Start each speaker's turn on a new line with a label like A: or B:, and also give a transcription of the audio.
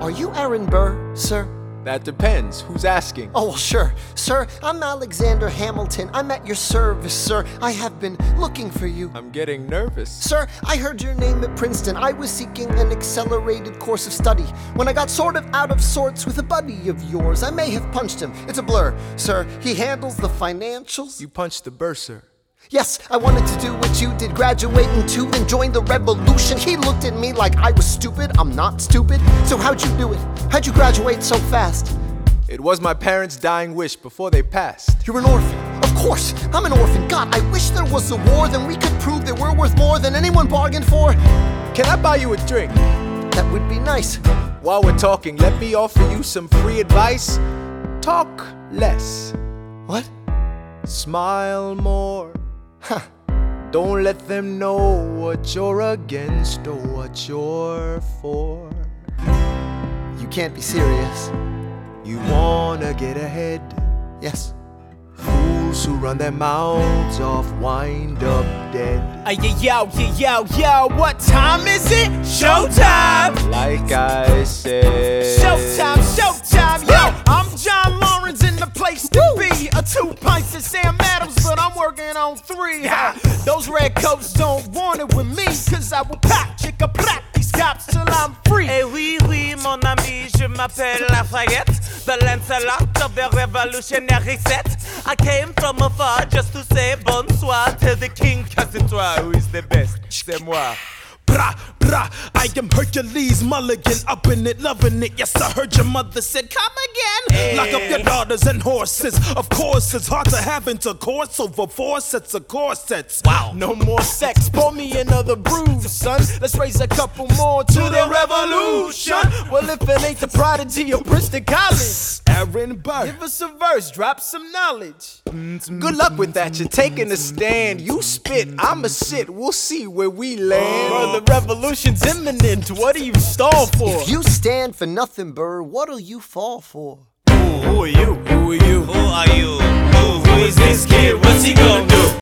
A: Are you Aaron Burr, sir?
B: That depends. Who's asking?
A: Oh, well, sure. Sir, I'm Alexander Hamilton. I'm at your service, sir. I have been looking for you.
B: I'm getting nervous.
A: Sir, I heard your name at Princeton. I was seeking an accelerated course of study. When I got sort of out of sorts with a buddy of yours, I may have punched him. It's a blur. Sir, he handles the financials.
B: You punched the bursar.
A: Yes, I wanted to do what you did, graduate in 2 and join the revolution. He looked at me like I was stupid. I'm not stupid. So how'd you do it? How'd you graduate so fast?
B: It was my parents' dying wish before they passed.
A: You're an orphan. Of course, I'm an orphan. God, I wish there was a war, then we could prove that we're worth more than anyone bargained for.
B: Can I buy you a drink?
A: That would be nice.
B: While we're talking, let me offer you some free advice. Talk less.
A: What?
B: Smile more.
A: Huh.
B: Don't let them know what you're against or what you're for.
A: You can't be serious.
B: You wanna get ahead.
A: Yes.
B: Fools who run their mouths off wind up dead.
C: Yo, what time is it? Showtime!
B: Like I said.
C: Showtime, yo! I'm John Lawrence in the place to be. A 2 pints of Sam Adams, but I'm working on 3. Those red coats don't want it with me, cause I will pop, chicka plop these cops till I'm free.
D: Eh oui, mon ami, je m'appelle Lafayette, the Lancelot of the revolutionary set. I came from afar just to say bonsoir to the king, cause it's toi who is the best, c'est moi.
E: Brah, brah, I am Hercules Mulligan, up in it, loving it. Yes, I heard your mother said, come again. Lock up your daughters and horses. Of course, it's hard to have intercourse over 4 sets of corsets.
C: Wow, no more sex, pour me another brew, son. Let's raise a couple more to the revolution. Well, if it ain't the prodigy of Princeton College,
E: Aaron Burr.
C: give us a verse, drop some knowledge.
B: Good luck with that, you're taking a stand. You spit, I'ma sit, we'll see where we land.
C: Bro, the revolution's imminent, what do you stall for?
A: If you stand for nothing, Burr, what'll you fall for?
C: Who are you?
D: Who are you? Who is this kid? What's he gonna do?